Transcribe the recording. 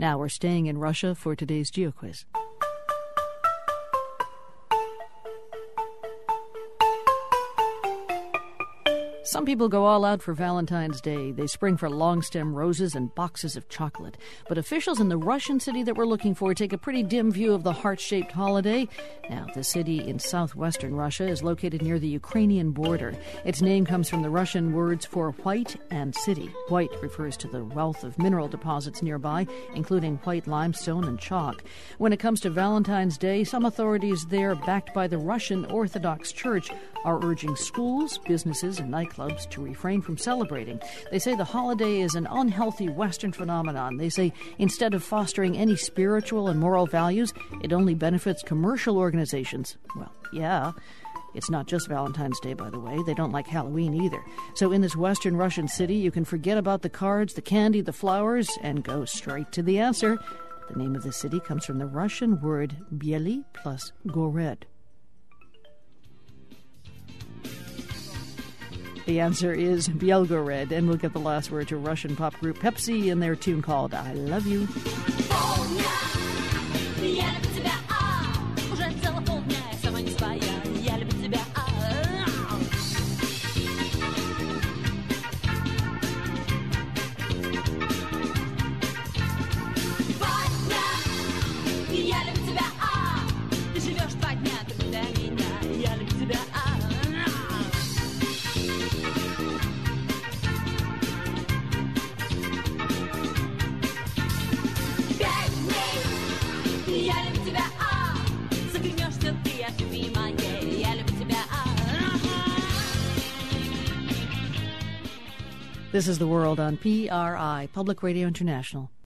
Now we're staying in Russia for today's GeoQuiz. Some people go all out for Valentine's Day. They spring for long-stem roses and boxes of chocolate. But officials in the Russian city that we're looking for take a pretty dim view of the heart-shaped holiday. Now, the city in southwestern Russia is located near the Ukrainian border. Its name comes from the Russian words for white and city. White refers to the wealth of mineral deposits nearby, including white limestone and chalk. When it comes to Valentine's Day, some authorities there, backed by the Russian Orthodox Church, are urging schools, businesses, and nightclubs to refrain from celebrating. They say the holiday is an unhealthy Western phenomenon. They say instead of fostering any spiritual and moral values, it only benefits commercial organizations. Well, yeah. It's not just Valentine's Day, by the way. They don't like Halloween either. So in this Western Russian city, you can forget about the cards, the candy, the flowers, and go straight to the answer. The name of the city comes from the Russian word biely plus gored. The answer is Belgorod, and we'll get the last word to Russian pop group Pepsi in their tune called I Love You. This is The World on PRI, Public Radio International.